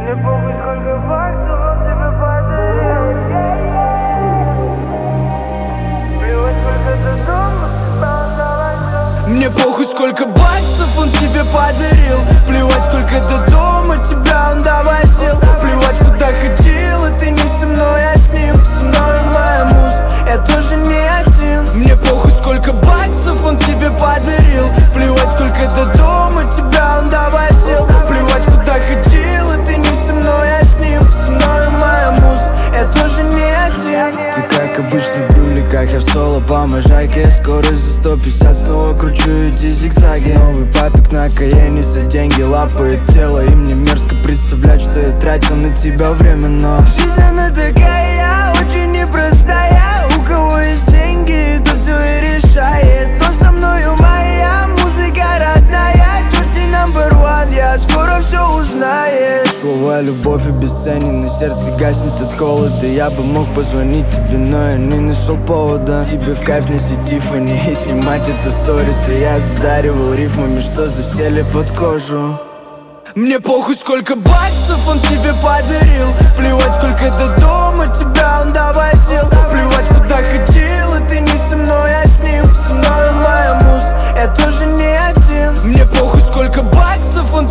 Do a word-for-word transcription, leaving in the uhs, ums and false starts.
Мне похуй, сколько баксов он тебе подарил. Плевать, сколько ты дома, тебя он завозил. Мне похуй, сколько баксов он тебе подарил. Плевать, сколько до дома тебя он довозил. Плевать, куда ходил, и ты не со мной, а с ним. Со мной моя муза, я тоже не один. Мне похуй, сколько баксов он тебе подарил. Плевать, сколько до дома тебя он довозил. Плевать, куда ходил, и ты не со мной, а с ним. Со мной моя муза, я тоже не один. Ты как обычно в брюликах, я в соло по можайке. Скорость за сто пятьдесят, снова кручу эти зигзаги. Новый папик на Каене, за деньги лапает тело. И мне мерзко представлять, что я тратил на тебя время. Но жизнь она такая, очень непростая. У кого есть деньги, тот все и решает. Но со мною моя музыка родная. Черти number one, я скоро все узнаю. Слова любовь обесценены, сердце гаснет от холода. Я бы мог позвонить тебе, но я не нашел повода. Тебе в кайф носить Тиффани и снимать это в сторис. И я задаривал рифмами, что засели под кожу. Мне похуй, сколько баксов он тебе подарил. Плевать, сколько до дома тебя он довозил. Плевать, куда ходил, и ты не со мной, а с ним. Со мной моя муза, я тоже не один. Мне похуй, сколько баксов он